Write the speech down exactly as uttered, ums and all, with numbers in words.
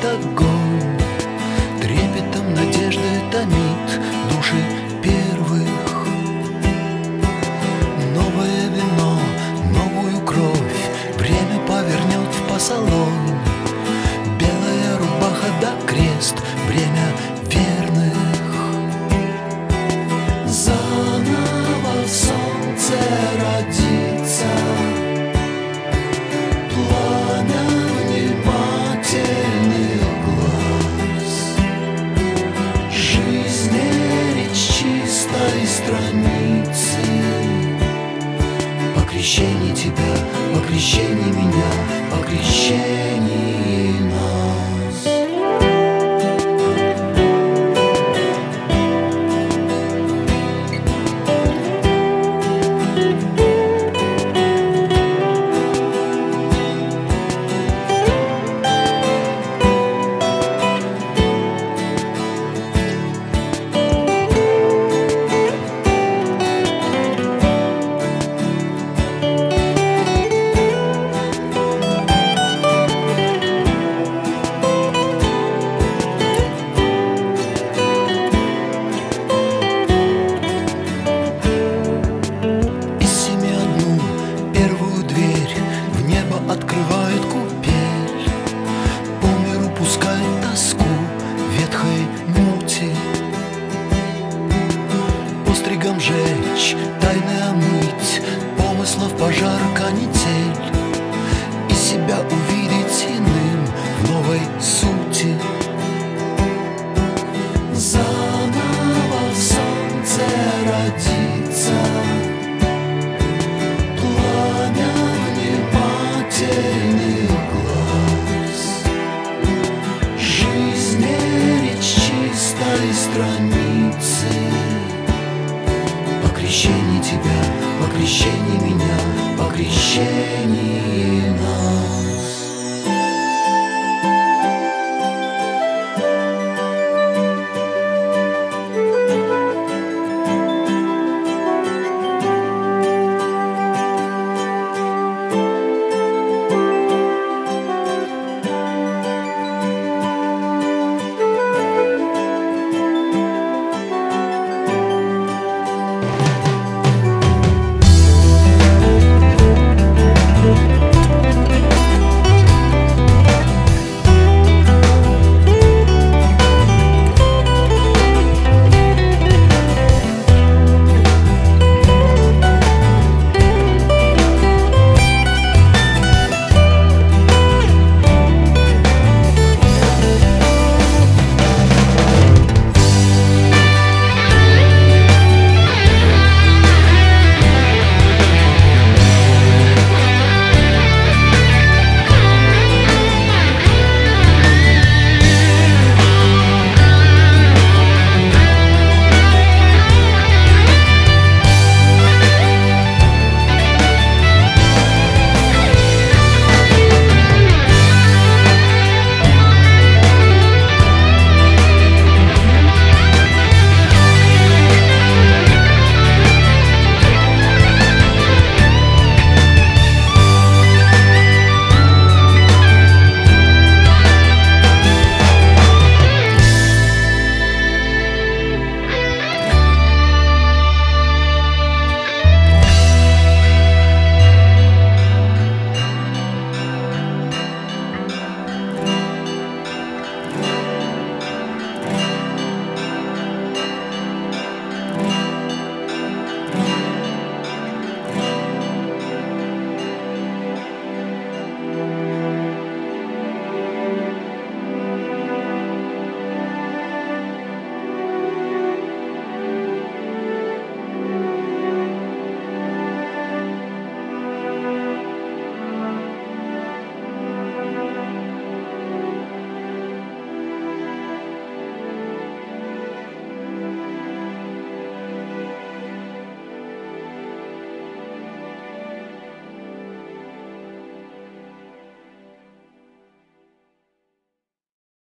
огонь, трепетом надежды томит души первых. Новое вино, новую кровь время повернет в посолонь. Белая рубаха да крест, бремя верных. Заново солнце родится, пламя внимательных глаз. Жизни речь чистой страницы. По крещении тебя, по крещении меня, по крещении нас. Открывает купель, по миру пускает тоску ветхой мути. Постригом жечь, тайны омыть, помыслов пожар, канитель, и себя увидеть иным в новой сути. Заново в солнце родится, глаз. Жизнь речь чистой страницы. По крещении тебя, по крещении меня, по крещении